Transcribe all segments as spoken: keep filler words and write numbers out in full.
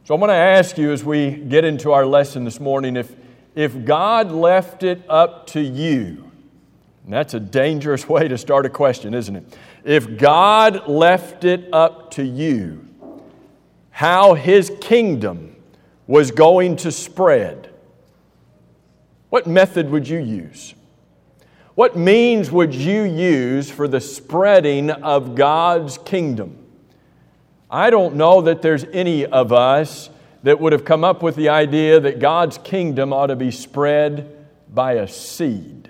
So I'm going to ask you as we get into our lesson this morning, if, if God left it up to you, and that's a dangerous way to start a question, isn't it? If God left it up to you, how His kingdom was going to spread, what method would you use? What means would you use for the spreading of God's kingdom? I don't know that there's any of us that would have come up with the idea that God's kingdom ought to be spread by a seed.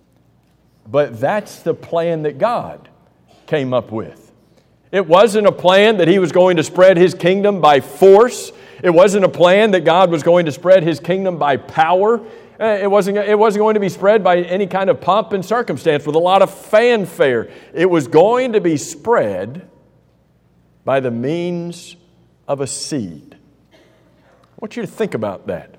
But that's the plan that God came up with. It wasn't a plan that He was going to spread His kingdom by force. It wasn't a plan that God was going to spread His kingdom by power. It wasn't, it wasn't going to be spread by any kind of pomp and circumstance with a lot of fanfare. It was going to be spread by the means of a seed. I want you to think about that.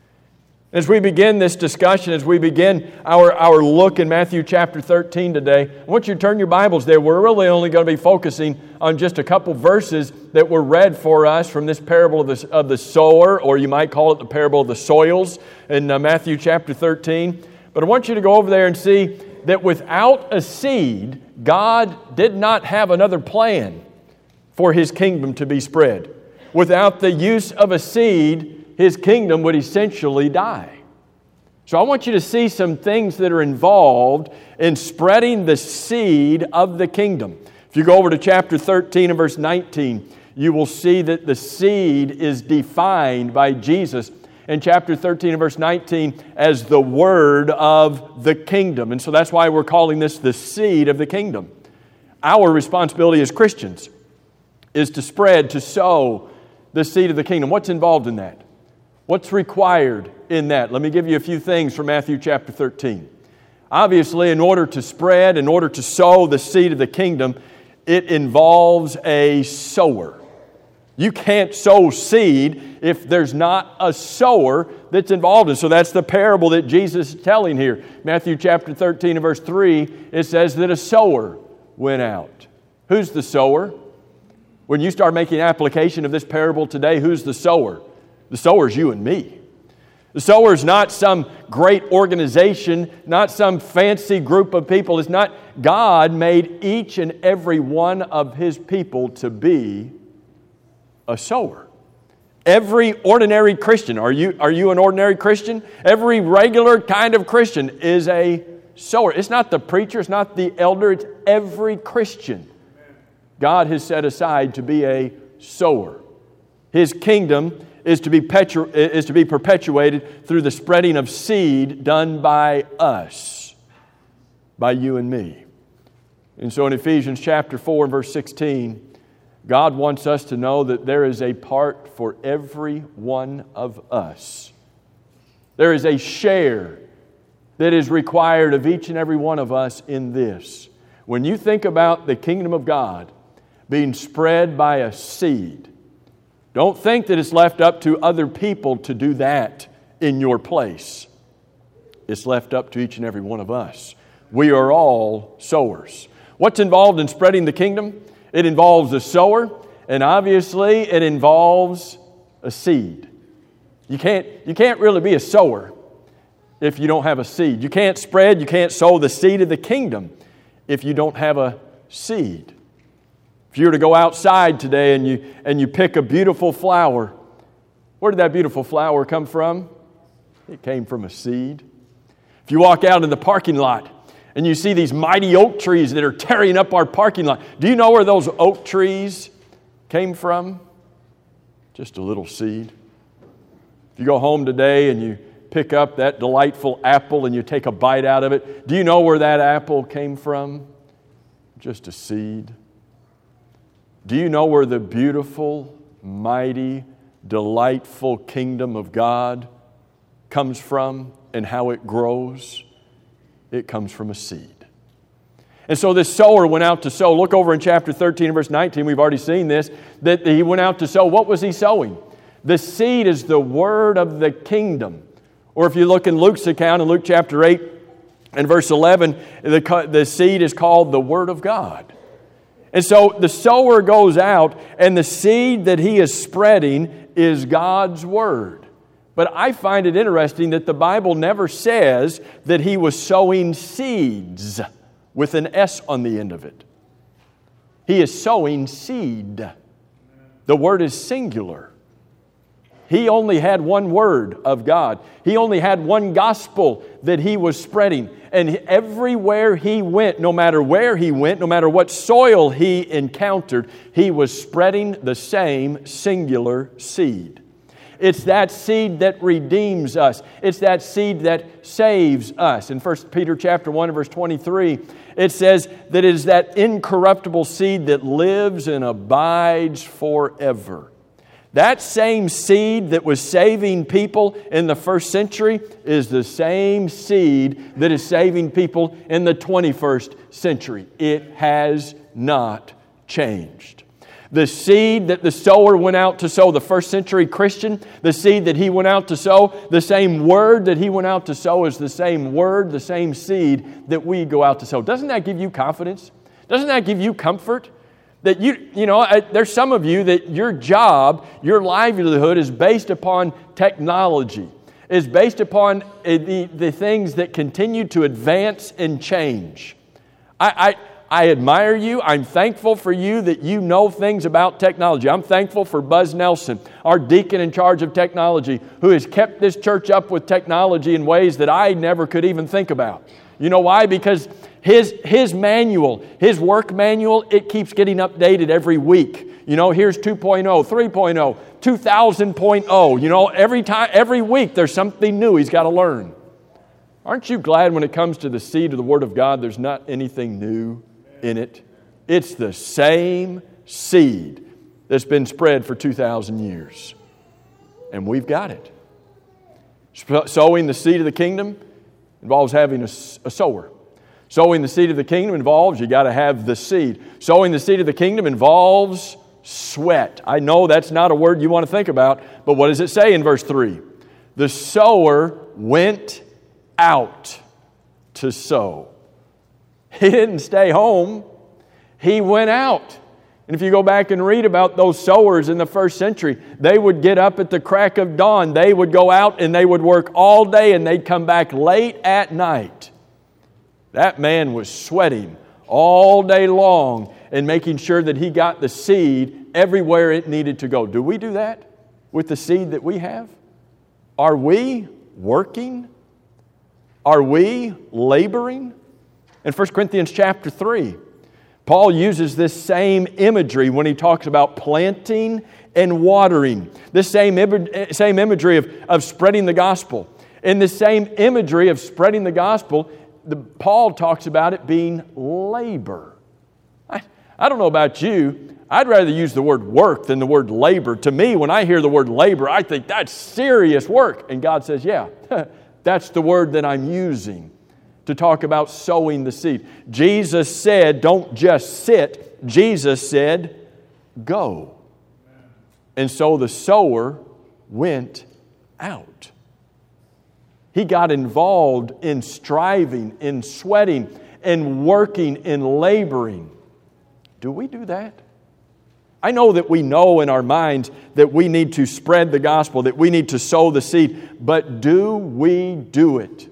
As we begin this discussion, as we begin our, our look in Matthew chapter thirteen today, I want you to turn your Bibles there. We're really only going to be focusing on just a couple verses that were read for us from this parable of the, of the sower, or you might call it the parable of the soils in uh, Matthew chapter thirteen. But I want you to go over there and see that without a seed, God did not have another plan for His kingdom to be spread. Without the use of a seed, His kingdom would essentially die. So I want you to see some things that are involved in spreading the seed of the kingdom. If you go over to chapter thirteen and verse nineteen, you will see that the seed is defined by Jesus in chapter thirteen and verse nineteen as the word of the kingdom. And so that's why we're calling this the seed of the kingdom. Our responsibility as Christians is to spread, to sow the seed of the kingdom. What's involved in that? What's required in that? Let me give you a few things from Matthew chapter thirteen. Obviously, in order to spread, in order to sow the seed of the kingdom, it involves a sower. You can't sow seed if there's not a sower that's involved in it. So that's the parable that Jesus is telling here. Matthew chapter thirteen and verse three, it says that a sower went out. Who's the sower? When you start making application of this parable today, who's the sower? The sower is you and me. The sower is not some great organization, not some fancy group of people. It's not. God made each and every one of His people to be a sower. Every ordinary Christian, are you, are you an ordinary Christian? Every regular kind of Christian is a sower. It's not the preacher, it's not the elder, it's every Christian God has set aside to be a sower. His kingdom is to be petru- is to be perpetuated through the spreading of seed done by us, by you and me. And so in Ephesians chapter four and verse sixteen, God wants us to know that there is a part for every one of us. There is a share that is required of each and every one of us in this. When you think about the kingdom of God being spread by a seed, don't think that it's left up to other people to do that in your place. It's left up to each and every one of us. We are all sowers. What's involved in spreading the kingdom? It involves a sower, and obviously it involves a seed. You can't, you can't really be a sower if you don't have a seed. You can't spread, you can't sow the seed of the kingdom if you don't have a seed. If you were to go outside today and you, and you pick a beautiful flower, where did that beautiful flower come from? It came from a seed. If you walk out in the parking lot and you see these mighty oak trees that are tearing up our parking lot, do you know where those oak trees came from? Just a little seed. If you go home today and you pick up that delightful apple and you take a bite out of it, do you know where that apple came from? Just a seed. Do you know where the beautiful, mighty, delightful kingdom of God comes from and how it grows? It comes from a seed. And so this sower went out to sow. Look over in chapter thirteen and verse nineteen. We've already seen this, that he went out to sow. What was he sowing? The seed is the word of the kingdom. Or if you look in Luke's account, in Luke chapter eight and verse eleven, the, the seed is called the word of God. And so the sower goes out, and the seed that he is spreading is God's Word. But I find it interesting that the Bible never says that he was sowing seeds with an S on the end of it. He is sowing seed. The word is singular. He only had one word of God. He only had one gospel that he was spreading. And everywhere he went, no matter where he went, no matter what soil he encountered, he was spreading the same singular seed. It's that seed that redeems us. It's that seed that saves us. In First Peter chapter one, verse twenty-three, it says that it is that incorruptible seed that lives and abides forever. That same seed that was saving people in the first century is the same seed that is saving people in the twenty-first century. It has not changed. The seed that the sower went out to sow, the first century Christian, the seed that he went out to sow, the same word that he went out to sow is the same word, the same seed that we go out to sow. Doesn't that give you confidence? Doesn't that give you comfort? That you, you know, there's some of you that your job, your livelihood is based upon technology, is based upon the, the things that continue to advance and change. I, I I admire you. I'm thankful for you that you know things about technology. I'm thankful for Buzz Nelson, our deacon in charge of technology, who has kept this church up with technology in ways that I never could even think about. You know why? Because his, his manual, his work manual, it keeps getting updated every week. You know, here's two point oh, three point oh, two thousand point oh. You know, every time, every week there's something new he's got to learn. Aren't you glad when it comes to the seed of the Word of God, there's not anything new in it? It's the same seed that's been spread for two thousand years. And we've got it. Sowing the seed of the kingdom involves having a, a sower. Sowing the seed of the kingdom involves you got to have the seed. Sowing the seed of the kingdom involves sweat. I know that's not a word you want to think about, but what does it say in verse three? The sower went out to sow. He didn't stay home. He went out. And if you go back and read about those sowers in the first century, they would get up at the crack of dawn. They would go out and they would work all day and they'd come back late at night. That man was sweating all day long and making sure that he got the seed everywhere it needed to go. Do we do that with the seed that we have? Are we working? Are we laboring? In First Corinthians chapter three, Paul uses this same imagery when he talks about planting and watering. This same, same imagery of, of spreading the gospel. In the same imagery of spreading the gospel, the, Paul talks about it being labor. I, I don't know about you, I'd rather use the word work than the word labor. To me, when I hear the word labor, I think that's serious work. And God says, yeah, that's the word that I'm using to talk about sowing the seed. Jesus said, don't just sit. Jesus said, go. And so the sower went out. He got involved in striving, in sweating, in working, in laboring. Do we do that? I know that we know in our minds that we need to spread the gospel, that we need to sow the seed, but do we do it?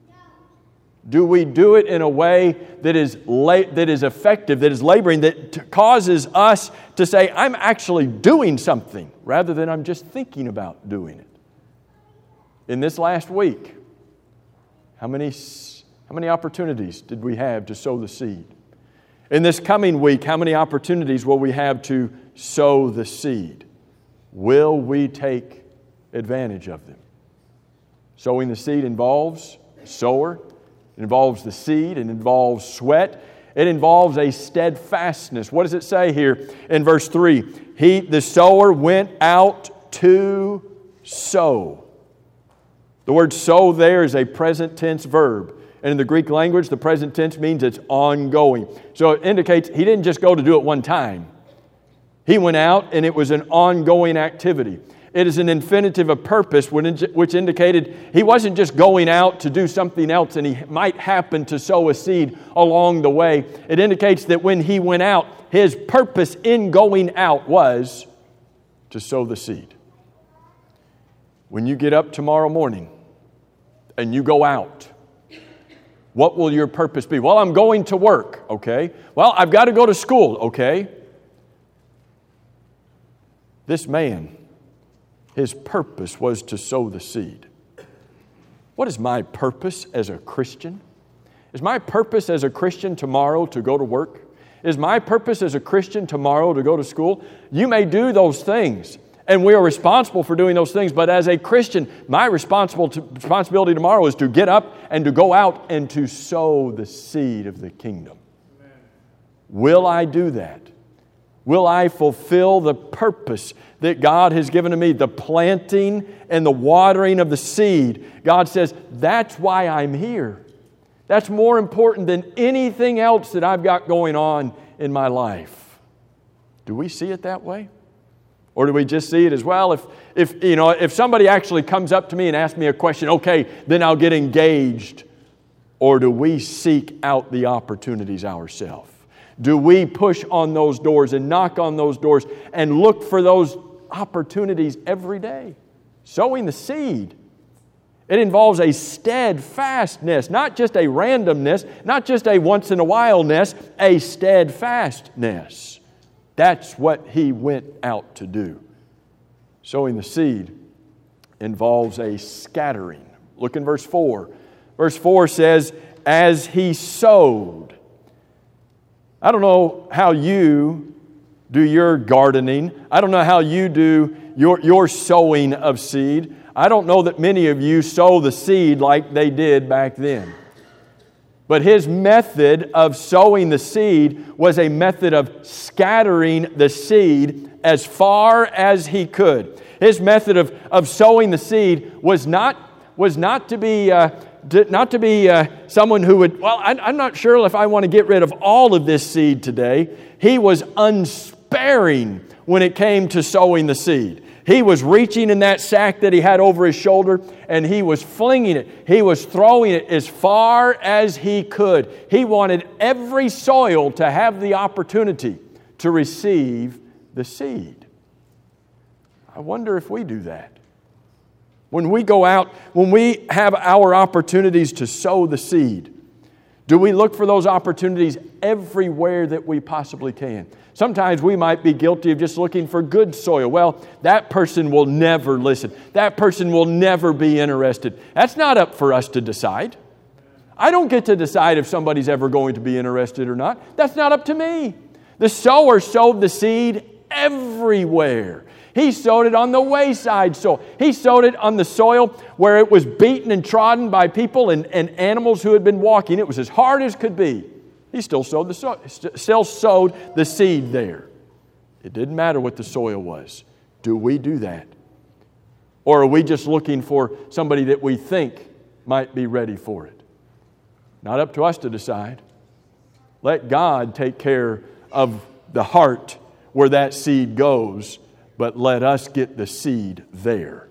Do we do it in a way that is la- that is effective, that is laboring, that t- causes us to say, I'm actually doing something, rather than I'm just thinking about doing it? In this last week, how many, how many opportunities did we have to sow the seed? In this coming week, how many opportunities will we have to sow the seed? Will we take advantage of them? Sowing the seed involves a sower. It involves the seed. It involves sweat. It involves a steadfastness. What does it say here in verse three? He, the sower went out to sow. The word sow there is a present tense verb. And in the Greek language, the present tense means it's ongoing. So it indicates he didn't just go to do it one time. He went out and it was an ongoing activity. It is an infinitive of purpose, which indicated he wasn't just going out to do something else and he might happen to sow a seed along the way. It indicates that when he went out, his purpose in going out was to sow the seed. When you get up tomorrow morning and you go out, what will your purpose be? Well, I'm going to work, okay? Well, I've got to go to school, okay? This man, his purpose was to sow the seed. What is my purpose as a Christian? Is my purpose as a Christian tomorrow to go to work? Is my purpose as a Christian tomorrow to go to school? You may do those things, and we are responsible for doing those things, but as a Christian, my responsible to, responsibility tomorrow is to get up and to go out and to sow the seed of the kingdom. Amen. Will I do that? Will I fulfill the purpose that God has given to me? The planting and the watering of the seed. God says, that's why I'm here. That's more important than anything else that I've got going on in my life. Do we see it that way? Or do we just see it as, well, if, if, you know, if somebody actually comes up to me and asks me a question, okay, then I'll get engaged. Or do we seek out the opportunities ourselves? Do we push on those doors and knock on those doors and look for those opportunities every day? Sowing the seed. It involves a steadfastness, not just a randomness, not just a once-in-a-while-ness, a steadfastness. That's what he went out to do. Sowing the seed involves a scattering. Look in verse four. Verse four says, as he sowed. I don't know how you do your gardening. I don't know how you do your, your sowing of seed. I don't know that many of you sow the seed like they did back then. But his method of sowing the seed was a method of scattering the seed as far as he could. His method of, of sowing the seed was not, was not to be, uh, not to be uh, someone who would, well, I, I'm not sure if I want to get rid of all of this seed today. He was unsparing when it came to sowing the seed. He was reaching in that sack that he had over his shoulder, and he was flinging it. He was throwing it as far as he could. He wanted every soil to have the opportunity to receive the seed. I wonder if we do that. When we go out, when we have our opportunities to sow the seed, do we look for those opportunities everywhere that we possibly can? Sometimes we might be guilty of just looking for good soil. Well, that person will never listen. That person will never be interested. That's not up for us to decide. I don't get to decide if somebody's ever going to be interested or not. That's not up to me. The sower sowed the seed everywhere. He sowed it on the wayside soil. He sowed it on the soil where it was beaten and trodden by people and, and animals who had been walking. It was as hard as could be. He still sowed the so- still sowed the seed there. It didn't matter what the soil was. Do we do that? Or are we just looking for somebody that we think might be ready for it? Not up to us to decide. Let God take care of the heart where that seed goes, but let us get the seed there.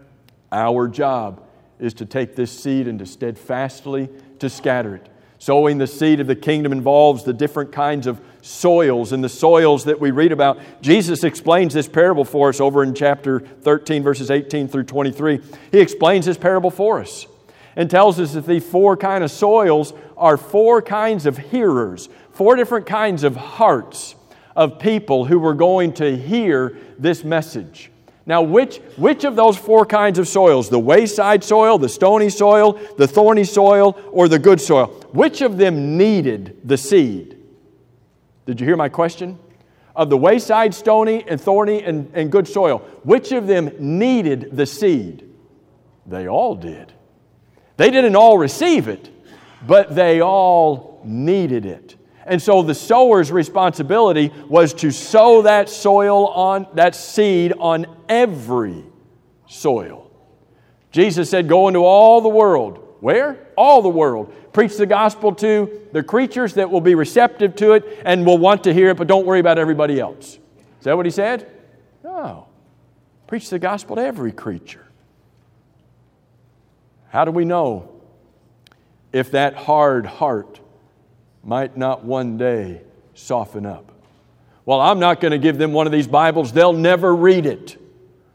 Our job is to take this seed and to steadfastly to scatter it. Sowing the seed of the kingdom involves the different kinds of soils, and the soils that we read about. Jesus explains this parable for us over in chapter thirteen, verses eighteen through twenty-three. He explains this parable for us and tells us that the four kind of soils are four kinds of hearers, four different kinds of hearts of people who were going to hear this message. Now, which, which of those four kinds of soils, the wayside soil, the stony soil, the thorny soil, or the good soil, which of them needed the seed? Did you hear my question? Of the wayside, stony, and thorny, and, and good soil, which of them needed the seed? They all did. They didn't all receive it, but they all needed it. And so the sower's responsibility was to sow that soil on, that seed on every soil. Jesus said, go into all the world. Where? All the world. Preach the gospel to the creatures that will be receptive to it and will want to hear it, but don't worry about everybody else. Is that what he said? No. Preach the gospel to every creature. How do we know if that hard heart might not one day soften up? Well, I'm not going to give them one of these Bibles. They'll never read it.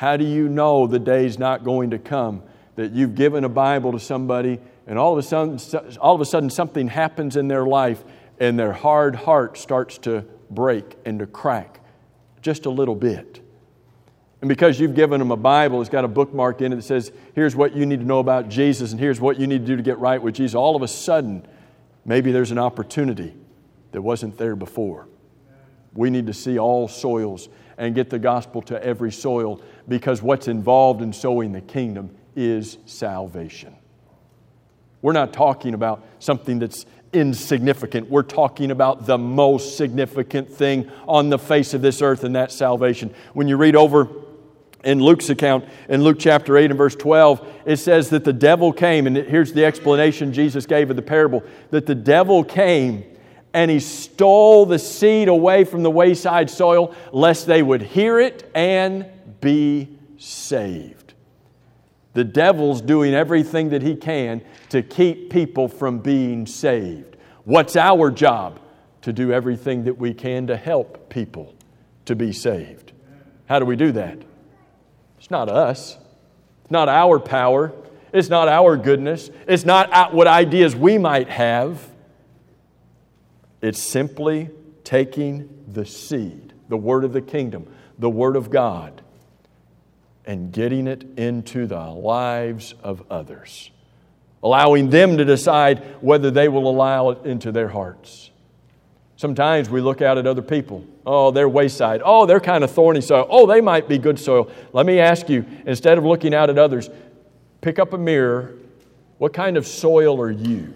How do you know the day's not going to come that you've given a Bible to somebody and all of a sudden, all of a sudden something happens in their life and their hard heart starts to break and to crack just a little bit? And because you've given them a Bible, it's got a bookmark in it that says, here's what you need to know about Jesus and here's what you need to do to get right with Jesus. All of a sudden, maybe there's an opportunity that wasn't there before. We need to see all soils and get the gospel to every soil, because what's involved in sowing the kingdom is salvation. We're not talking about something that's insignificant. We're talking about the most significant thing on the face of this earth, and that's salvation. When you read over in Luke's account, in Luke chapter eight and verse twelve, it says that the devil came, and here's the explanation Jesus gave of the parable, that the devil came and he stole the seed away from the wayside soil, lest they would hear it and be saved. The devil's doing everything that he can to keep people from being saved. What's our job? To do everything that we can to help people to be saved. How do we do that? It's not us. It's not our power. It's not our goodness. It's not what ideas we might have. It's simply taking the seed, the word of the kingdom, the word of God, and getting it into the lives of others. Allowing them to decide whether they will allow it into their hearts. Sometimes we look out at other people. Oh, they're wayside. Oh, they're kind of thorny soil. Oh, they might be good soil. Let me ask you, instead of looking out at others, pick up a mirror. What kind of soil are you?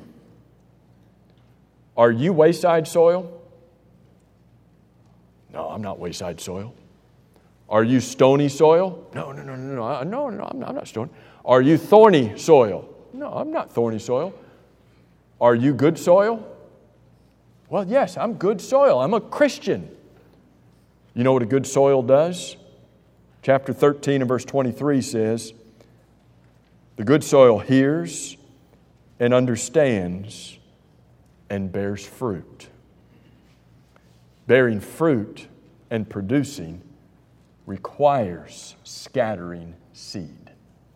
Are you wayside soil? No, I'm not wayside soil. Are you stony soil? No, no, no, no, no, no, no, I'm not, I'm not stony. Are you thorny soil? No, I'm not thorny soil. Are you good soil? Well, yes, I'm good soil. I'm a Christian. You know what a good soil does? Chapter thirteen and verse twenty-three says, the good soil hears and understands and bears fruit. Bearing fruit and producing requires scattering seed.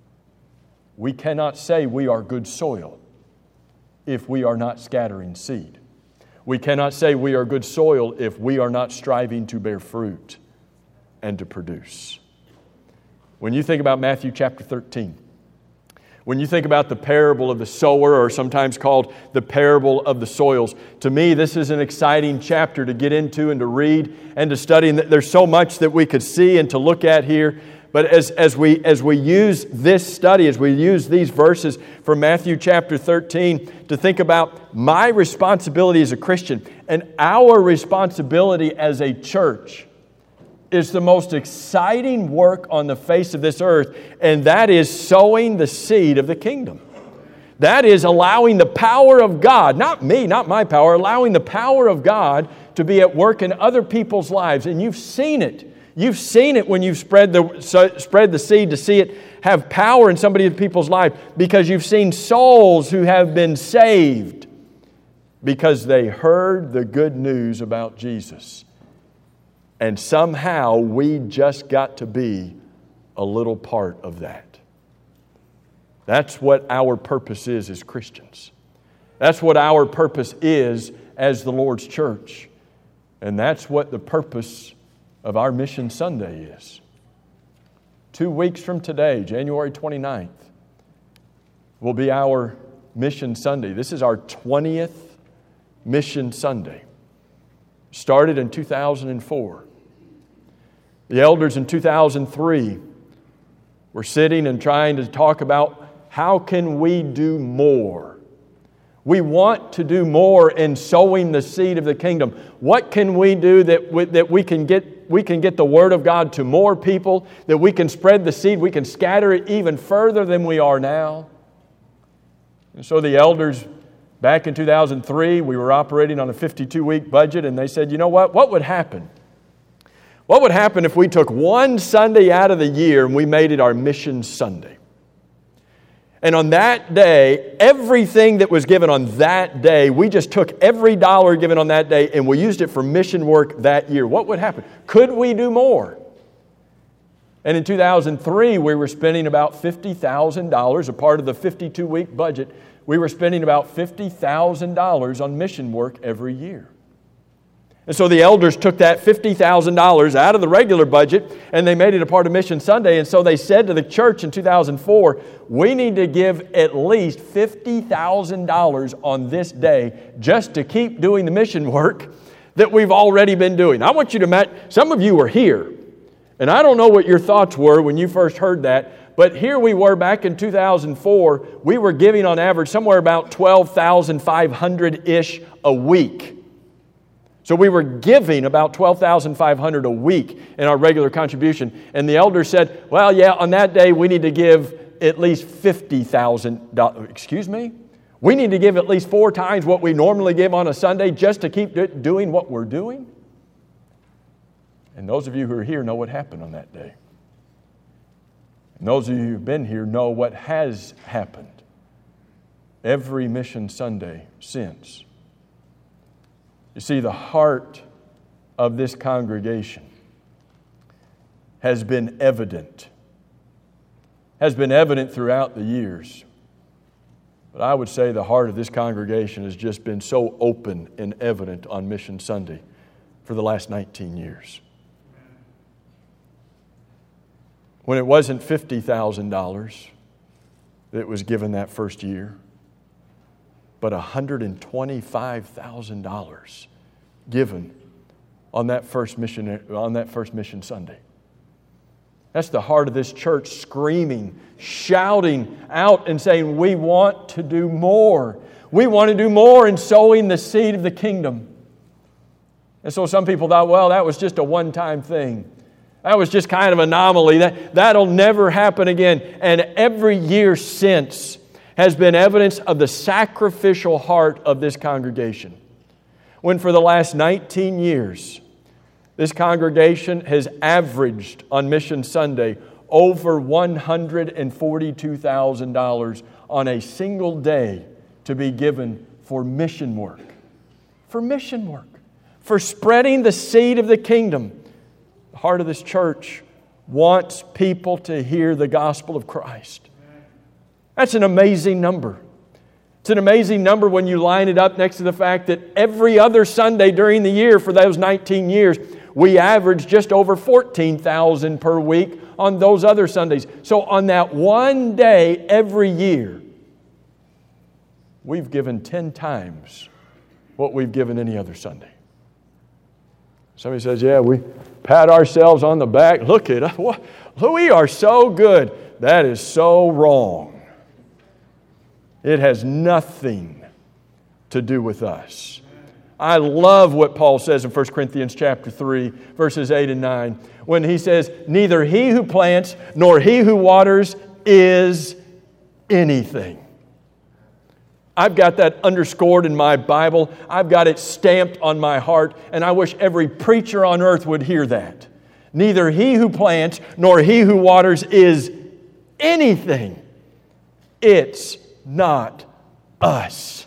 We cannot say we are good soil if we are not scattering seed. We cannot say we are good soil if we are not striving to bear fruit and to produce. When you think about Matthew chapter thirteen, when you think about the parable of the sower, or sometimes called the parable of the soils, to me this is an exciting chapter to get into and to read and to study. And there's so much that we could see and to look at here. But as, as, we, as we use this study, as we use these verses from Matthew chapter thirteen to think about my responsibility as a Christian and our responsibility as a church, is the most exciting work on the face of this earth, and that is sowing the seed of the kingdom. That is allowing the power of God, not me, not my power, allowing the power of God to be at work in other people's lives. And you've seen it. You've seen it when you've spread the, so, spread the seed, to see it have power in somebody in people's life, because you've seen souls who have been saved because they heard the good news about Jesus. And somehow we just got to be a little part of that. That's what our purpose is as Christians. That's what our purpose is as the Lord's church. And that's what the purpose of our Mission Sunday is. Two weeks from today, January twenty-ninth, will be our Mission Sunday. This is our twentieth Mission Sunday. Started in two thousand four. The elders in two thousand three were sitting and trying to talk about how can we do more. We want to do more in sowing the seed of the kingdom. What can we do that we, that we can get we can get the Word of God to more people, that we can spread the seed, we can scatter it even further than we are now? And so the elders, back in two thousand three, we were operating on a fifty-two week budget, and they said, you know what? What would happen? What would happen if we took one Sunday out of the year and we made it our Mission Sunday? And on that day, everything that was given on that day, we just took every dollar given on that day and we used it for mission work that year. What would happen? Could we do more? And in two thousand three, we were spending about fifty thousand dollars, a part of the fifty-two week budget. We were spending about fifty thousand dollars on mission work every year. And so the elders took that fifty thousand dollars out of the regular budget and they made it a part of Mission Sunday. And so they said to the church in two thousand four, we need to give at least fifty thousand dollars on this day just to keep doing the mission work that we've already been doing. I want you to imagine, some of you were here, and I don't know what your thoughts were when you first heard that, but here we were back in two thousand four, we were giving on average somewhere about twelve thousand five hundred-ish a week. So we were giving about twelve thousand five hundred dollars a week in our regular contribution. And the elders said, well, yeah, on that day we need to give at least fifty thousand dollars. Excuse me? We need to give at least four times what we normally give on a Sunday just to keep doing what we're doing? And those of you who are here know what happened on that day. And those of you who've been here know what has happened every Mission Sunday since. You see, the heart of this congregation has been evident, has been evident throughout the years. But I would say the heart of this congregation has just been so open and evident on Mission Sunday for the last nineteen years. When it wasn't fifty thousand dollars that was given that first year, but one hundred twenty-five thousand dollars given on that first mission on that first Mission Sunday. That's the heart of this church, screaming, shouting out and saying, we want to do more. We want to do more in sowing the seed of the kingdom. And so some people thought, well, that was just a one-time thing. That was just kind of an anomaly. That, that'll never happen again. And every year since has been evidence of the sacrificial heart of this congregation. When for the last nineteen years, this congregation has averaged on Mission Sunday over one hundred forty-two thousand dollars on a single day to be given for mission work. For mission work. For spreading the seed of the kingdom. The heart of this church wants people to hear the gospel of Christ. That's an amazing number. It's an amazing number when you line it up next to the fact that every other Sunday during the year for those nineteen years, we averaged just over fourteen thousand dollars per week on those other Sundays. So on that one day every year, we've given ten times what we've given any other Sunday. Somebody says, yeah, we pat ourselves on the back. Look at us. We are so good. That is so wrong. It has nothing to do with us. I love what Paul says in First Corinthians chapter three, verses eight and nine, when he says, neither he who plants nor he who waters is anything. I've got that underscored in my Bible. I've got it stamped on my heart, and I wish every preacher on earth would hear that. Neither he who plants nor he who waters is anything. It's not us.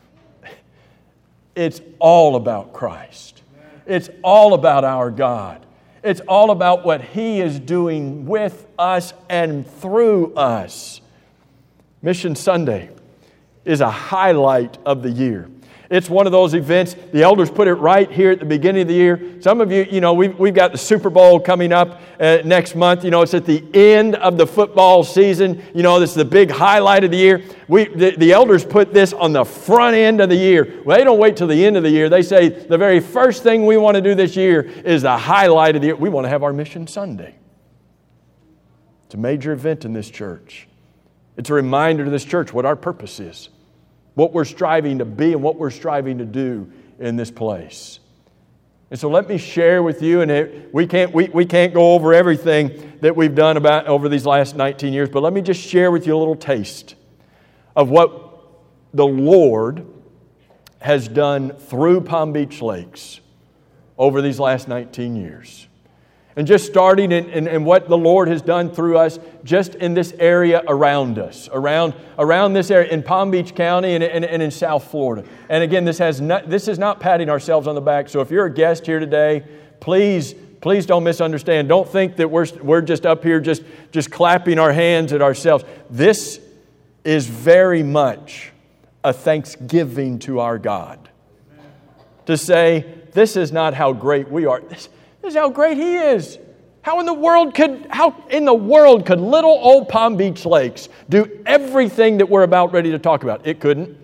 It's all about Christ. It's all about our God. It's all about what He is doing with us and through us. Mission Sunday is a highlight of the year. It's one of those events, the elders put it right here at the beginning of the year. Some of you, you know, we've, we've got the Super Bowl coming up uh, next month. You know, it's at the end of the football season. You know, this is the big highlight of the year. We, the, the elders put this on the front end of the year. Well, they don't wait till the end of the year. They say the very first thing we want to do this year is the highlight of the year. We want to have our Mission Sunday. It's a major event in this church. It's a reminder to this church what our purpose is. What we're striving to be and what we're striving to do in this place. And so let me share with you, and it, we can't we, we can't go over everything that we've done about over these last nineteen years, but let me just share with you a little taste of what the Lord has done through Palm Beach Lakes over these last nineteen years. And just starting in, in, in what the Lord has done through us just in this area around us, around, around this area in Palm Beach County and, and, and in South Florida. And again, this has not, this is not patting ourselves on the back. So if you're a guest here today, please Please don't misunderstand. Don't think that we're, we're just up here just, just clapping our hands at ourselves. This is very much a thanksgiving to our God. To say, this is not how great we are. This, this is how great He is. How in the world could how in the world could little old Palm Beach Lakes do everything that we're about ready to talk about? It couldn't.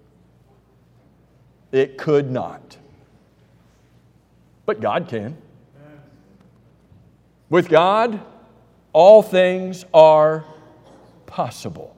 It could not. But God can. With God, all things are possible.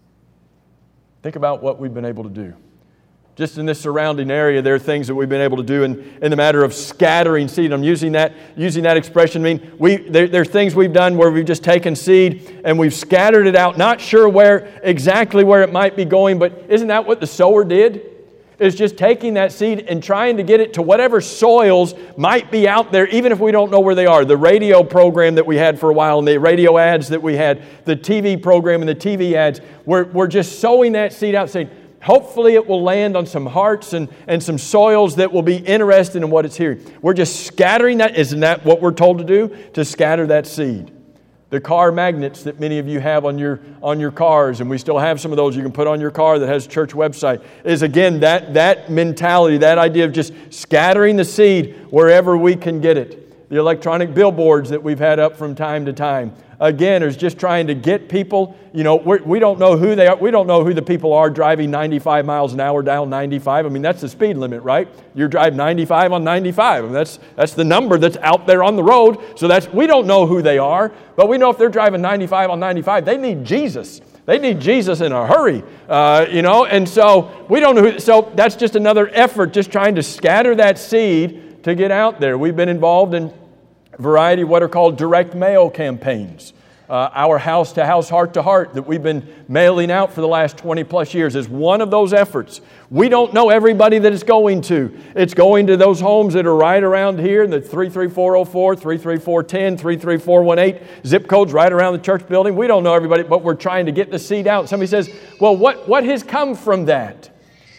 Think about what we've been able to do. Just in this surrounding area, there are things that we've been able to do in, in the matter of scattering seed. I'm using that using that expression. I mean, we there, there are things we've done where we've just taken seed and we've scattered it out, not sure where exactly where it might be going, but isn't that what the sower did? Is just taking that seed and trying to get it to whatever soils might be out there, even if we don't know where they are. The radio program that we had for a while and the radio ads that we had, the T V program and the T V ads, we're, we're just sowing that seed out, saying, hopefully it will land on some hearts and, and some soils that will be interested in what it's hearing. We're just scattering that. Isn't that what we're told to do? To scatter that seed. The car magnets that many of you have on your on your cars, and we still have some of those you can put on your car that has a church website, is again that, that mentality, that idea of just scattering the seed wherever we can get it. The electronic billboards that we've had up from time to time, again, is just trying to get people, you know, we're, we don't know who they are. We don't know who the people are driving ninety-five miles an hour down ninety-five. I mean, that's the speed limit, right? You drive ninety-five on ninety-five. I mean, that's that's the number that's out there on the road. So that's we don't know who they are, but we know if they're driving ninety-five on ninety-five, they need Jesus. They need Jesus in a hurry, uh, you know, and so we don't know who. So that's just another effort, just trying to scatter that seed to get out there. We've been involved in a variety of what are called direct mail campaigns. Uh, our house-to-house, heart-to-heart that we've been mailing out for the last twenty plus years is one of those efforts. We don't know everybody that it's going to. It's going to those homes that are right around here, the three three four oh four, three three four one oh, three three four one eight zip codes right around the church building. We don't know everybody, but we're trying to get the seed out. Somebody says, well, what, what has come from that?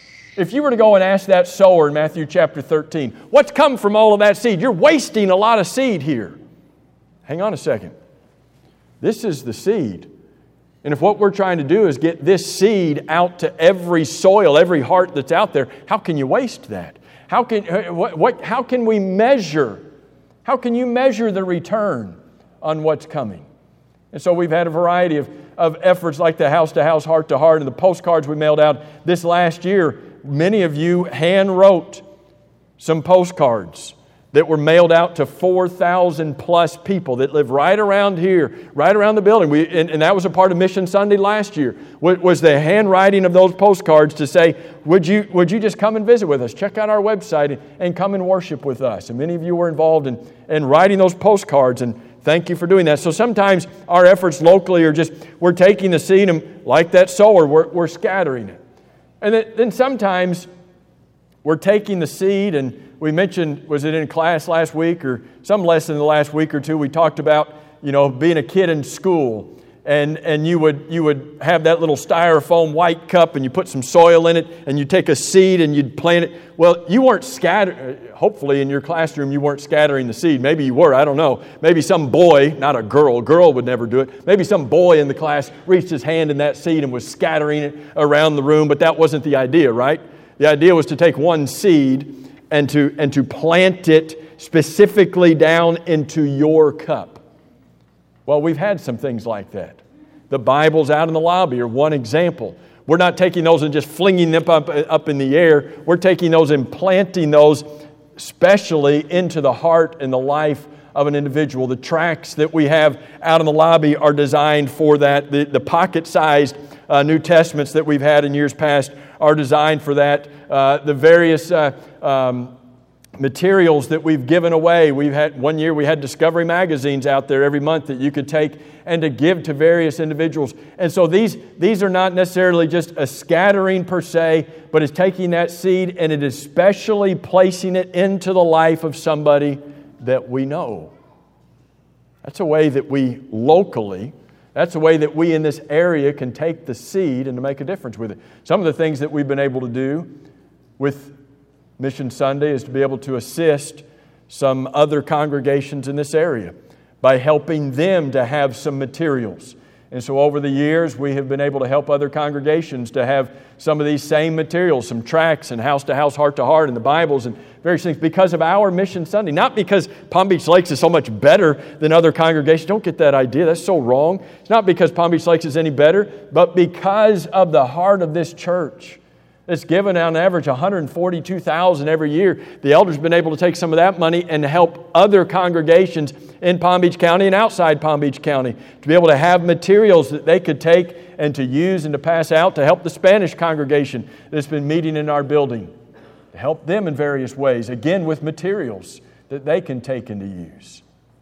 If you were to go and ask that sower in Matthew chapter thirteen, what's come from all of that seed? You're wasting a lot of seed here. Hang on a second. This is the seed. And if what we're trying to do is get this seed out to every soil, every heart that's out there, how can you waste that? How can, what, what, how can we measure? How can you measure the return on what's coming? And so we've had a variety of, of efforts like the house-to-house, heart-to-heart, and the postcards we mailed out this last year. Many of you hand-wrote some postcards that were mailed out to four thousand plus people that live right around here, right around the building. We, and, and that was a part of Mission Sunday last year, was the handwriting of those postcards to say, would you, would you just come and visit with us? Check out our website and, and come and worship with us. And many of you were involved in, in writing those postcards, and thank you for doing that. So sometimes our efforts locally are just, we're taking the seed and like that sower, we're, we're scattering it. And then, then sometimes we're taking the seed, and we mentioned, was it in class last week or some lesson in the last week or two, we talked about, you know, being a kid in school. And and you would you would have that little styrofoam white cup and you put some soil in it and you take a seed and you'd plant it. Well, you weren't scattering, hopefully in your classroom you weren't scattering the seed. Maybe you were, I don't know. Maybe some boy, not a girl, a girl would never do it. Maybe some boy in the class reached his hand in that seed and was scattering it around the room, but that wasn't the idea, right? The idea was to take one seed and to and to plant it specifically down into your cup. Well, we've had some things like that. The Bibles out in the lobby are one example. We're not taking those and just flinging them up, up in the air. We're taking those and planting those specially into the heart and the life of an individual. The tracts that we have out in the lobby are designed for that. The, the pocket-sized uh, New Testaments that we've had in years past are designed for that. Uh, the various Uh, um, materials that we've given away. We've had one year we had Discovery magazines out there every month that you could take and to give to various individuals. And so these these are not necessarily just a scattering per se, but it's taking that seed and it is specially placing it into the life of somebody that we know. That's a way that we locally, that's a way that we in this area can take the seed and to make a difference with it. Some of the things that we've been able to do with Mission Sunday is to be able to assist some other congregations in this area by helping them to have some materials. And so over the years, we have been able to help other congregations to have some of these same materials, some tracts and house-to-house, heart-to-heart, and the Bibles and various things because of our Mission Sunday. Not because Palm Beach Lakes is so much better than other congregations. Don't get that idea. That's so wrong. It's not because Palm Beach Lakes is any better, but because of the heart of this church. It's given on average one hundred forty-two thousand dollars every year. The elders have been able to take some of that money and help other congregations in Palm Beach County and outside Palm Beach County to be able to have materials that they could take and to use and to pass out to help the Spanish congregation that's been meeting in our building. To help them in various ways, again with materials that they can take and to use.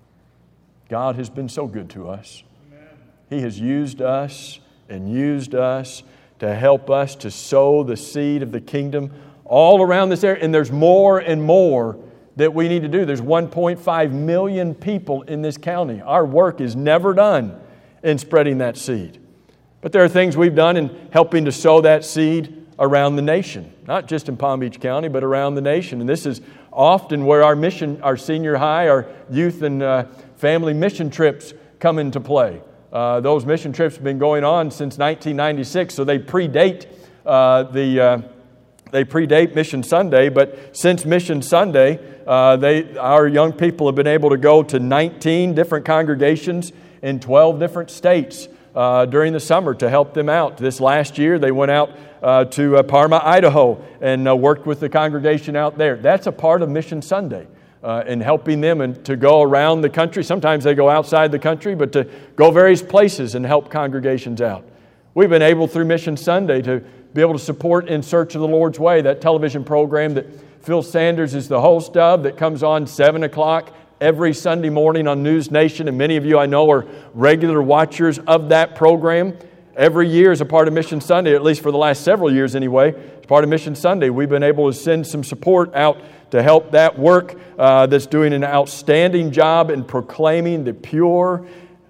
God has been so good to us. Amen. He has used us and used us to help us to sow the seed of the kingdom all around this area. And there's more and more that we need to do. There's one point five million people in this county. Our work is never done in spreading that seed. But there are things we've done in helping to sow that seed around the nation. Not just in Palm Beach County, but around the nation. And this is often where our mission, our senior high, our youth and uh, family mission trips come into play. Uh, those mission trips have been going on since nineteen ninety-six, so they predate uh, the uh, they predate Mission Sunday. But since Mission Sunday, uh, they our young people have been able to go to nineteen different congregations in twelve different states uh, during the summer to help them out. This last year, they went out uh, to uh, Parma, Idaho, and uh, worked with the congregation out there. That's a part of Mission Sunday. Uh, and helping them and to go around the country. Sometimes they go outside the country, but to go various places and help congregations out. We've been able through Mission Sunday to be able to support In Search of the Lord's Way, that television program that Phil Sanders is the host of, that comes on seven o'clock every Sunday morning on News Nation. And many of you I know are regular watchers of that program. Every year as a part of Mission Sunday, at least for the last several years anyway, as part of Mission Sunday, we've been able to send some support out to help that work uh, that's doing an outstanding job in proclaiming the pure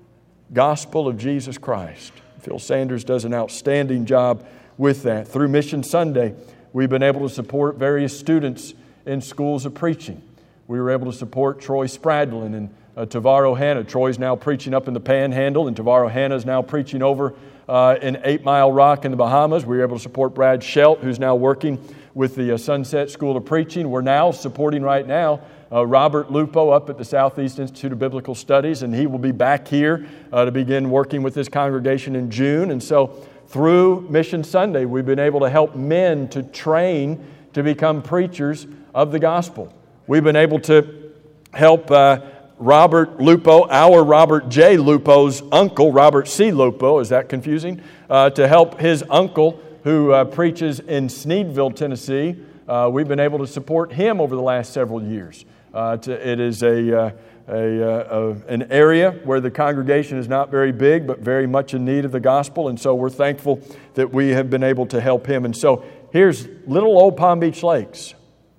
gospel of Jesus Christ. Phil Sanders does an outstanding job with that. Through Mission Sunday, we've been able to support various students in schools of preaching. We were able to support Troy Spradlin and uh, Tavaro Hanna. Troy's now preaching up in the Panhandle, and Tavaro Hanna is now preaching over uh, in Eight Mile Rock in the Bahamas. We were able to support Brad Schelt, who's now working with the uh, Sunset School of Preaching. We're now supporting right now uh, Robert Lupo up at the Southeast Institute of Biblical Studies, and he will be back here uh, to begin working with this congregation in June. And so through Mission Sunday, we've been able to help men to train to become preachers of the gospel. We've been able to help uh, Robert Lupo, our Robert J. Lupo's uncle, Robert C. Lupo, is that confusing? Uh, to help his uncle who uh, preaches in Sneedville, Tennessee. Uh, we've been able to support him over the last several years. Uh, to, it is a, uh, a, uh, a an area where the congregation is not very big, but very much in need of the gospel, and so we're thankful that we have been able to help him. And so here's little old Palm Beach Lakes,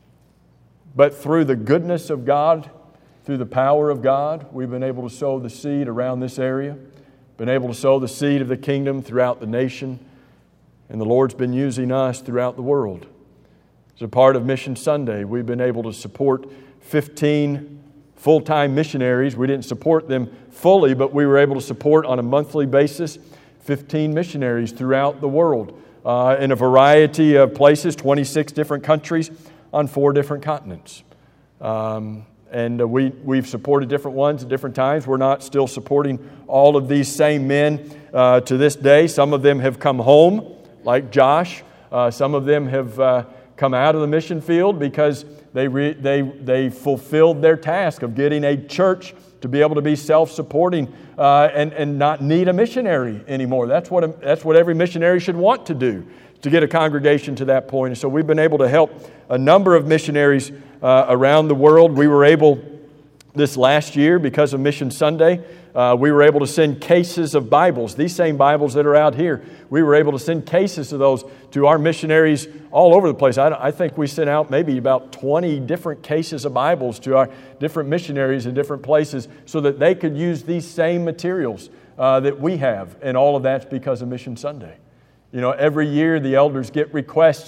but through the goodness of God, through the power of God, we've been able to sow the seed around this area, been able to sow the seed of the kingdom throughout the nation. And the Lord's been using us throughout the world. As a part of Mission Sunday, we've been able to support fifteen full-time missionaries. We didn't support them fully, but we were able to support on a monthly basis fifteen missionaries throughout the world uh, in a variety of places, twenty-six different countries on four different continents. Um, and uh, we, we've supported different ones at different times. We're not still supporting all of these same men uh, to this day. Some of them have come home, like Josh. Uh, some of them have uh, come out of the mission field because they, re- they, they fulfilled their task of getting a church to be able to be self-supporting uh, and, and not need a missionary anymore. That's what, a, that's what every missionary should want to do, to get a congregation to that point. And so we've been able to help a number of missionaries uh, around the world. We were able this last year, because of Mission Sunday, uh, we were able to send cases of Bibles, these same Bibles that are out here. We were able to send cases of those to our missionaries all over the place. I, I think we sent out maybe about twenty different cases of Bibles to our different missionaries in different places so that they could use these same materials uh, that we have. And all of that's because of Mission Sunday. You know, every year the elders get requests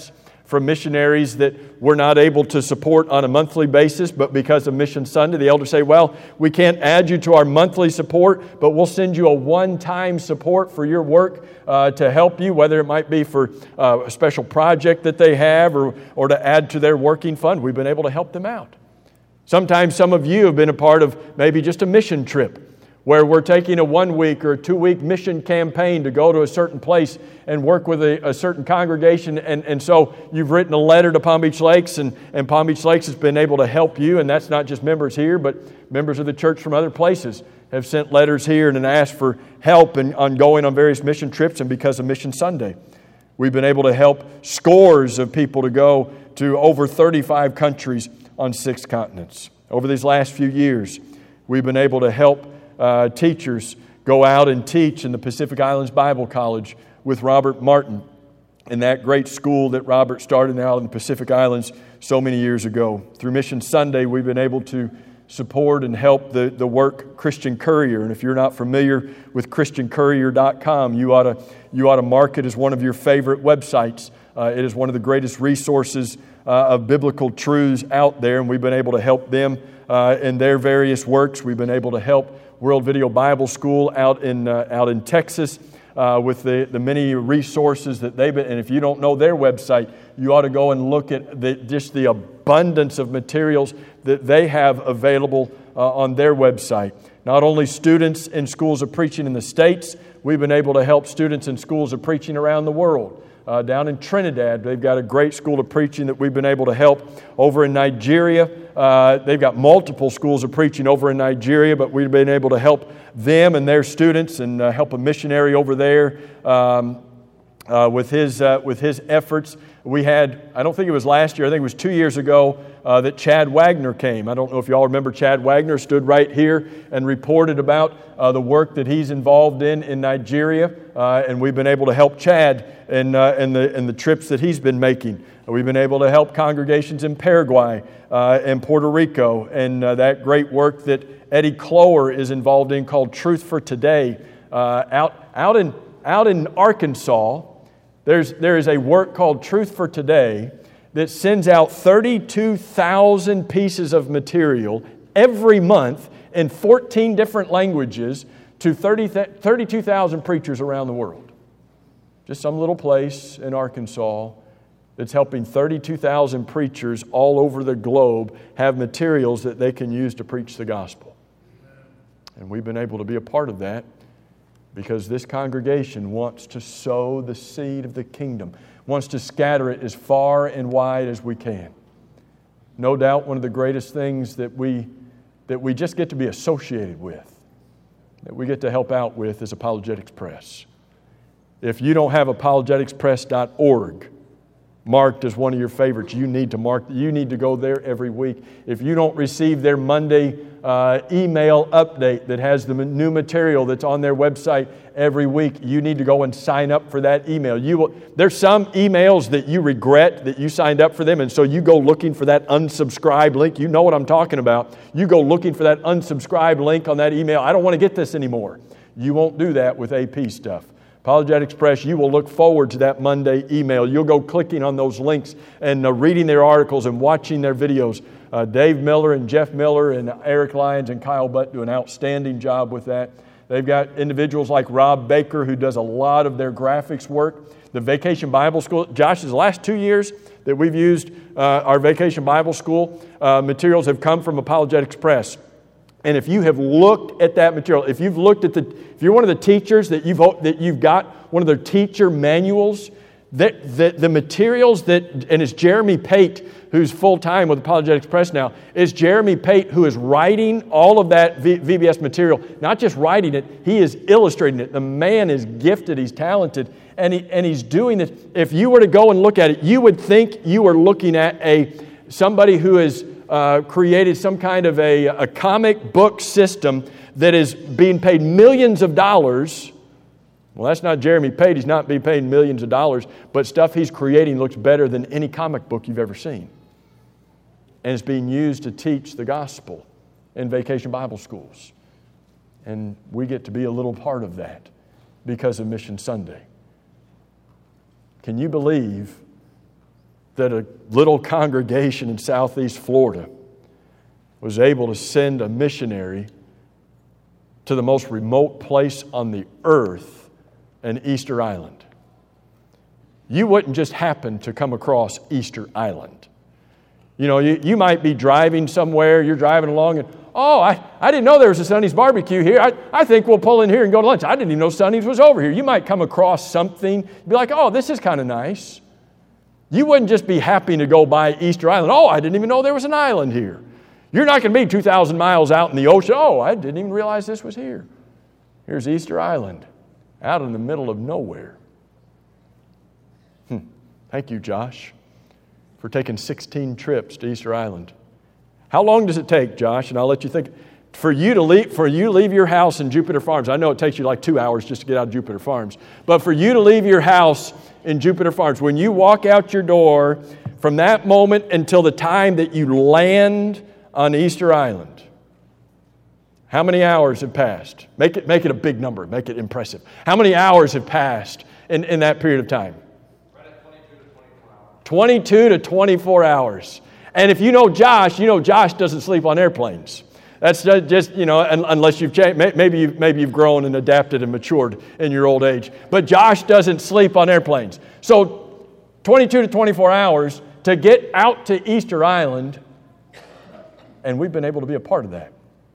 from missionaries that we're not able to support on a monthly basis, but because of Mission Sunday, the elders say, well, we can't add you to our monthly support, but we'll send you a one-time support for your work uh, to help you, whether it might be for uh, a special project that they have or, or to add to their working fund. We've been able to help them out. Sometimes some of you have been a part of maybe just a mission trip, where we're taking a one-week or a two-week mission campaign to go to a certain place and work with a, a certain congregation. And, and so you've written a letter to Palm Beach Lakes, and, and Palm Beach Lakes has been able to help you. And that's not just members here, but members of the church from other places have sent letters here and asked for help in, on going on various mission trips. And because of Mission Sunday, we've been able to help scores of people to go to over thirty-five countries on six continents. Over these last few years, we've been able to help Uh, teachers go out and teach in the Pacific Islands Bible College with Robert Martin in that great school that Robert started out in the Pacific Islands so many years ago. Through Mission Sunday, we've been able to support and help the, the work Christian Courier. And if you're not familiar with Christian Courier dot com, you ought to, you ought to mark it as one of your favorite websites. Uh, it is one of the greatest resources uh, of biblical truths out there, and we've been able to help them uh, in their various works. We've been able to help World Video Bible School out in uh, out in Texas uh, with the, the many resources that they've been. And if you don't know their website, you ought to go and look at the, just the abundance of materials that they have available uh, on their website. Not only students in schools of preaching in the States, we've been able to help students in schools of preaching around the world. Uh, down in Trinidad, they've got a great school of preaching that we've been able to help. Over in Nigeria, uh, they've got multiple schools of preaching over in Nigeria, but we've been able to help them and their students and uh, help a missionary over there um, uh, with his uh, with his efforts. We had, I don't think it was last year, I think it was two years ago, uh, that Chad Wagner came. I don't know if you all remember Chad Wagner, stood right here and reported about uh, the work that he's involved in in Nigeria, uh, and we've been able to help Chad in, uh, in, the, in the trips that he's been making. We've been able to help congregations in Paraguay uh, and Puerto Rico, and uh, that great work that Eddie Clower is involved in called Truth for Today. Uh, out, out, in, out in Arkansas, There's, there is a work called Truth for Today that sends out thirty-two thousand pieces of material every month in fourteen different languages to thirty-two thousand preachers around the world. Just some little place in Arkansas that's helping thirty-two thousand preachers all over the globe have materials that they can use to preach the gospel. And we've been able to be a part of that, because this congregation wants to sow the seed of the kingdom, wants to scatter it as far and wide as we can. No doubt one of the greatest things that we, that we just get to be associated with, that we get to help out with, is Apologetics Press. If you don't have apologetics press dot org marked as one of your favorites, you need to mark. You need to go there every week. If you don't receive their Monday uh, email update that has the new material that's on their website every week, you need to go and sign up for that email. You will, there's some emails that you regret that you signed up for them, and so you go looking for that unsubscribe link. You know what I'm talking about. You go looking for that unsubscribe link on that email. I don't want to get this anymore. You won't do that with A P stuff. Apologetics Press, you will look forward to that Monday email. You'll go clicking on those links and uh, reading their articles and watching their videos. Uh, Dave Miller and Jeff Miller and Eric Lyons and Kyle Butt do an outstanding job with that. They've got individuals like Rob Baker, who does a lot of their graphics work. The Vacation Bible School, Josh, the last two years that we've used uh, our Vacation Bible School uh, materials have come from Apologetics Press. And if you have looked at that material, if you've looked at the, if you're one of the teachers that you've that you've got one of their teacher manuals, that the, the materials that, and it's Jeremy Pate, who's full time with Apologetics Press now, is Jeremy Pate who is writing all of that v, VBS material. Not just writing it, he is illustrating it. The man is gifted, he's talented, and he and he's doing this. If you were to go and look at it, you would think you were looking at a somebody who is. Uh, created some kind of a, a comic book system that is being paid millions of dollars. Well, that's not Jeremy Pate. He's not being paid millions of dollars, but stuff he's creating looks better than any comic book you've ever seen. And it's being used to teach the gospel in Vacation Bible Schools. And we get to be a little part of that because of Mission Sunday. Can you believe that a little congregation in southeast Florida was able to send a missionary to the most remote place on the earth, an Easter Island. You wouldn't just happen to come across Easter Island. You know, you, you might be driving somewhere, you're driving along and, oh, I, I didn't know there was a Sonny's barbecue here. I, I think we'll pull in here and go to lunch. I didn't even know Sonny's was over here. You might come across something, be like, oh, this is kind of nice. You wouldn't just be happy to go by Easter Island. Oh, I didn't even know there was an island here. You're not going to be two thousand miles out in the ocean. Oh, I didn't even realize this was here. Here's Easter Island, out in the middle of nowhere. Hmm. Thank you, Josh, for taking sixteen trips to Easter Island. How long does it take, Josh? And I'll let you think. For you to leave, for you to leave your house in Jupiter Farms, I know it takes you like two hours just to get out of Jupiter Farms, but for you to leave your house in Jupiter Farms, when you walk out your door, from that moment until the time that you land on Easter Island, how many hours have passed? Make it, make it a big number. Make it impressive. How many hours have passed in, in that period of time? Right at twenty-two to twenty-four hours. twenty-two to twenty-four hours. And if you know Josh, you know Josh doesn't sleep on airplanes. That's just, you know, unless you've changed, maybe you've, maybe you've grown and adapted and matured in your old age. But Josh doesn't sleep on airplanes. So twenty-two to twenty-four hours to get out to Easter Island, and we've been able to be a part of that.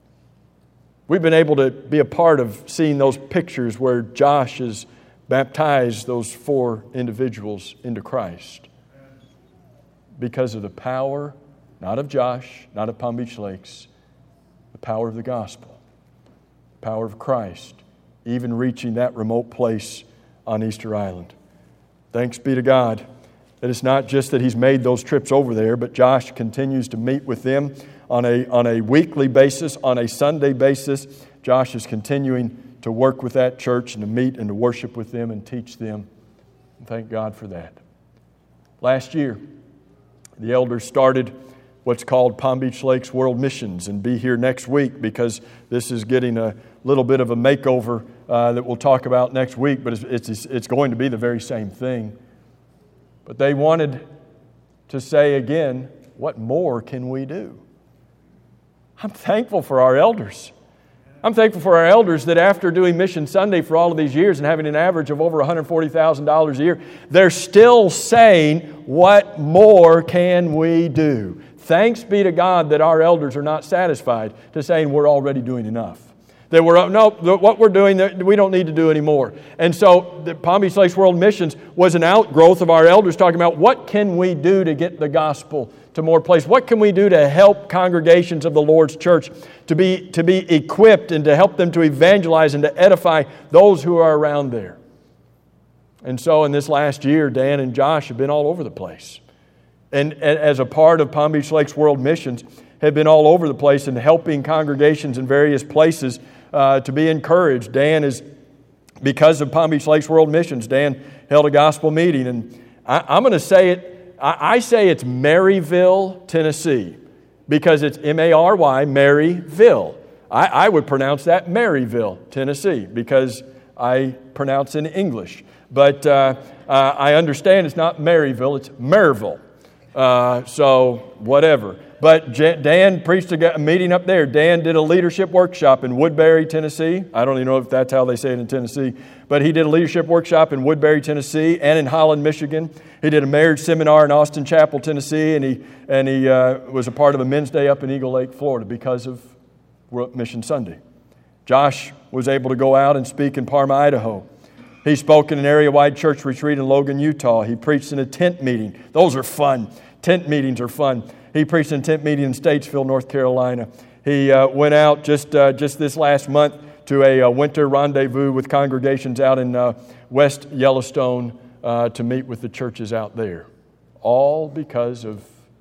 We've been able to be a part of seeing those pictures where Josh has baptized those four individuals into Christ because of the power, not of Josh, not of Palm Beach Lakes, the power of the gospel, the power of Christ, even reaching that remote place on Easter Island. Thanks be to God that it's not just that He's made those trips over there, but Josh continues to meet with them on a, on a weekly basis, on a Sunday basis. Josh is continuing to work with that church and to meet and to worship with them and teach them. And thank God for that. Last year, the elders started what's called Palm Beach Lakes World Missions, and be here next week because this is getting a little bit of a makeover uh, that we'll talk about next week, but it's, it's, it's going to be the very same thing. But they wanted to say again, what more can we do? I'm thankful for our elders. I'm thankful for our elders that after doing Mission Sunday for all of these years and having an average of over one hundred forty thousand dollars a year, they're still saying, what more can we do? Thanks be to God that our elders are not satisfied to saying we're already doing enough. That we're, no, what we're doing, we don't need to do anymore. And so the Palm Beach Lakes World Missions was an outgrowth of our elders talking about what can we do to get the gospel to more places? What can we do to help congregations of the Lord's church to be, to be equipped and to help them to evangelize and to edify those who are around there? And so in this last year, Dan and Josh have been all over the place. And, and as a part of Palm Beach Lakes World Missions, have been all over the place and helping congregations in various places uh, to be encouraged. Dan is, because of Palm Beach Lakes World Missions, Dan held a gospel meeting. And I, I'm going to say it, I, I say it's Maryville, Tennessee, because it's M A R Y, Maryville. I, I would pronounce that Maryville, Tennessee, because I pronounce in English. But uh, uh, I understand it's not Maryville, it's Maryville. Uh, so, whatever. But J- Dan preached a meeting up there. Dan did a leadership workshop in Woodbury, Tennessee. I don't even know if that's how they say it in Tennessee. But he did a leadership workshop in Woodbury, Tennessee, and in Holland, Michigan. He did a marriage seminar in Austin Chapel, Tennessee, and he and he uh, was a part of a men's day up in Eagle Lake, Florida, because of Mission Sunday. Josh was able to go out and speak in Parma, Idaho. He spoke in an area-wide church retreat in Logan, Utah. He preached in a tent meeting. Those are fun. Tent meetings are fun. He preached in a tent meeting in Statesville, North Carolina. He uh, went out just uh, just this last month to a, a winter rendezvous with congregations out in uh, West Yellowstone uh, to meet with the churches out there. All because of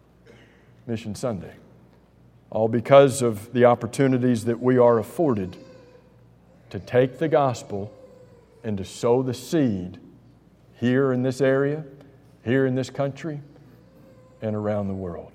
Mission Sunday. All because of the opportunities that we are afforded to take the gospel and to sow the seed here in this area, here in this country, and around the world.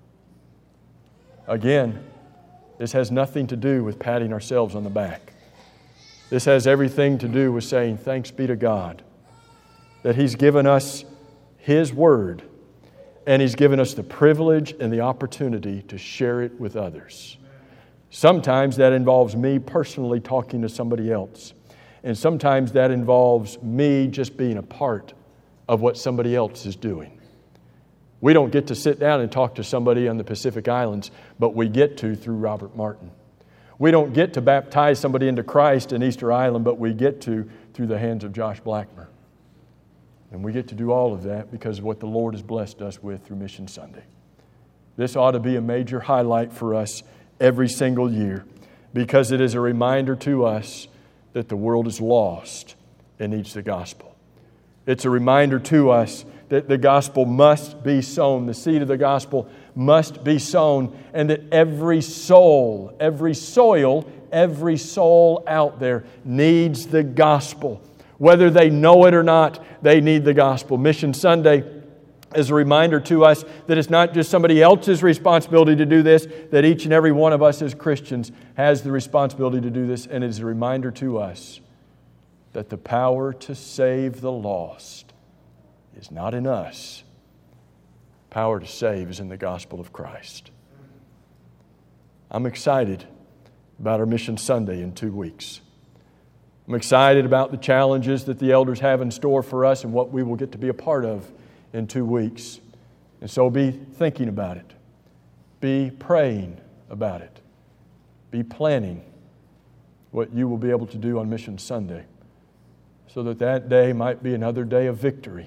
Again, this has nothing to do with patting ourselves on the back. This has everything to do with saying thanks be to God that He's given us His Word and He's given us the privilege and the opportunity to share it with others. Sometimes that involves me personally talking to somebody else. And sometimes that involves me just being a part of what somebody else is doing. We don't get to sit down and talk to somebody on the Pacific Islands, but we get to through Robert Martin. We don't get to baptize somebody into Christ in Easter Island, but we get to through the hands of Josh Blackmer. And we get to do all of that because of what the Lord has blessed us with through Mission Sunday. This ought to be a major highlight for us every single year because it is a reminder to us that the world is lost and needs the gospel. It's a reminder to us that the gospel must be sown. The seed of the gospel must be sown, and that every soul, every soil, every soul out there needs the gospel. Whether they know it or not, they need the gospel. Mission Sunday is a reminder to us that it's not just somebody else's responsibility to do this, that each and every one of us as Christians has the responsibility to do this, and it is a reminder to us that the power to save the lost is not in us. Power to save is in the gospel of Christ. I'm excited about our Mission Sunday in two weeks. I'm excited about the challenges that the elders have in store for us and what we will get to be a part of in two weeks. And so be thinking about it. Be praying about it. Be planning what you will be able to do on Mission Sunday so that that day might be another day of victory.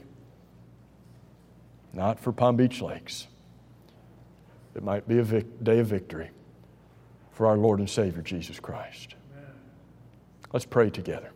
Not for Palm Beach Lakes. It might be a vic- day of victory for our Lord and Savior, Jesus Christ. Amen. Let's pray together.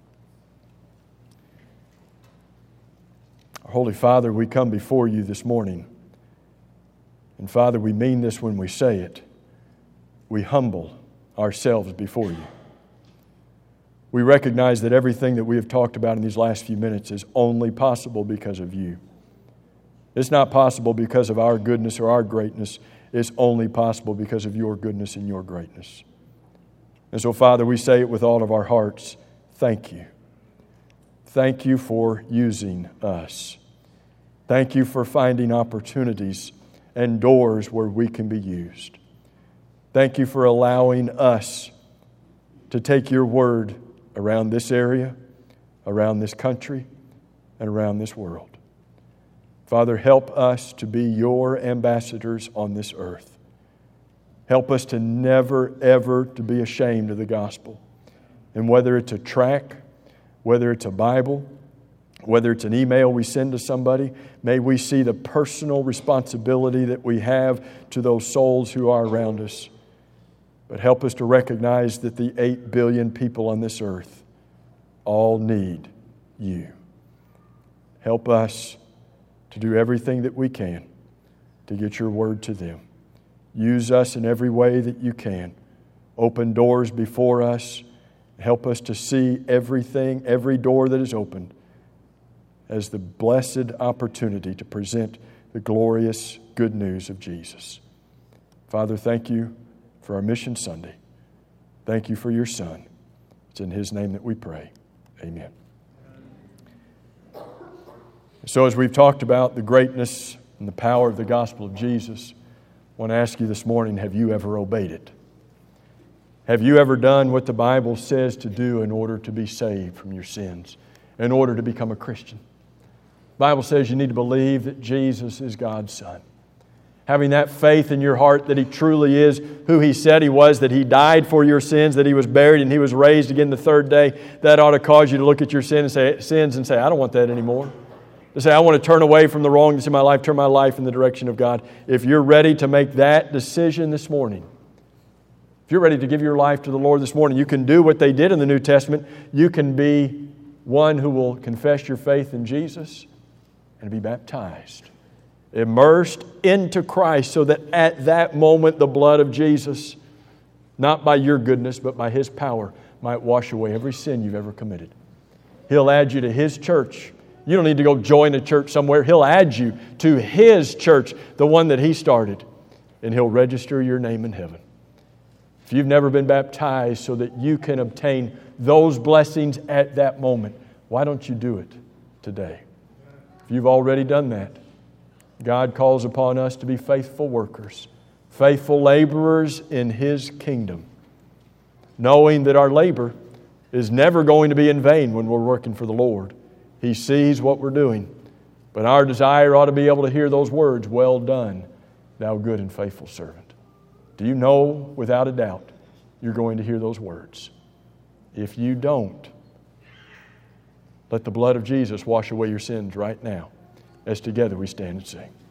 Our Holy Father, we come before you this morning. And Father, we mean this when we say it. We humble ourselves before you. We recognize that everything that we have talked about in these last few minutes is only possible because of you. It's not possible because of our goodness or our greatness. It's only possible because of your goodness and your greatness. And so, Father, we say it with all of our hearts. Thank you. Thank you for using us. Thank you for finding opportunities and doors where we can be used. Thank you for allowing us to take your word around this area, around this country, and around this world. Father, help us to be your ambassadors on this earth. Help us to never, ever to be ashamed of the gospel. And whether it's a tract, whether it's a Bible, whether it's an email we send to somebody, may we see the personal responsibility that we have to those souls who are around us. But help us to recognize that the eight billion people on this earth all need you. Help us to do everything that we can to get your word to them. Use us in every way that you can. Open doors before us. Help us to see everything, every door that is opened as the blessed opportunity to present the glorious good news of Jesus. Father, thank you for our Mission Sunday. Thank you for your Son. It's in His name that we pray. Amen. So as we've talked about the greatness and the power of the gospel of Jesus, I want to ask you this morning, have you ever obeyed it? Have you ever done what the Bible says to do in order to be saved from your sins, in order to become a Christian? The Bible says you need to believe that Jesus is God's Son. Having that faith in your heart that He truly is who He said He was, that He died for your sins, that He was buried and He was raised again the third day, that ought to cause you to look at your sin and say, sins and say, I don't want that anymore. To say, I want to turn away from the wrong that's in my life, turn my life in the direction of God. If you're ready to make that decision this morning, if you're ready to give your life to the Lord this morning, you can do what they did in the New Testament. You can be one who will confess your faith in Jesus and be baptized, immersed into Christ, so that at that moment the blood of Jesus, not by your goodness but by His power, might wash away every sin you've ever committed. He'll add you to His church. You don't need to go join a church somewhere. He'll add you to His church, the one that He started, and He'll register your name in heaven. If you've never been baptized so that you can obtain those blessings at that moment, why don't you do it today? If you've already done that, God calls upon us to be faithful workers, faithful laborers in His kingdom, knowing that our labor is never going to be in vain when we're working for the Lord. He sees what we're doing. But our desire ought to be able to hear those words, "Well done, thou good and faithful servant." Do you know without a doubt you're going to hear those words? If you don't, let the blood of Jesus wash away your sins right now as together we stand and sing.